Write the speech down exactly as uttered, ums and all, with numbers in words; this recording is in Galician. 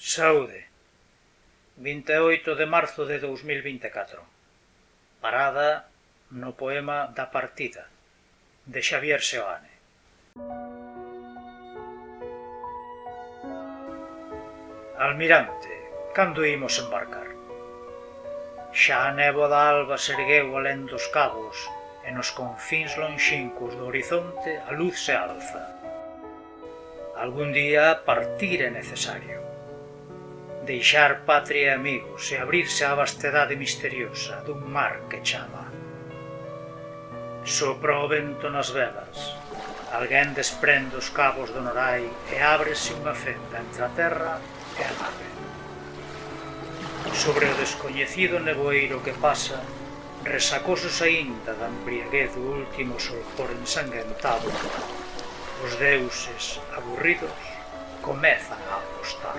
Saúde. vinte e oito de marzo de dous mil vinte e catro. Parada no poema da partida, de Xavier Seoane. Almirante, cando imos embarcar? Xa a néboa da alba se ergueu alén dos cabos e nos confíns lonxincos do horizonte a luz se alza. Algún día partir é necesario. Deixar patria e amigos e abrirse á vastedade misteriosa dun mar que chama. Sopra o vento nas velas, alguén desprende os cabos do norai e ábrese unha fenda entre a terra e a nave. Sobre o descoñecido nevoeiro que pasa, resacosos aínda da embriaguez do último solpor ensanguentado, os deuses, aburridos, comezan a apostar.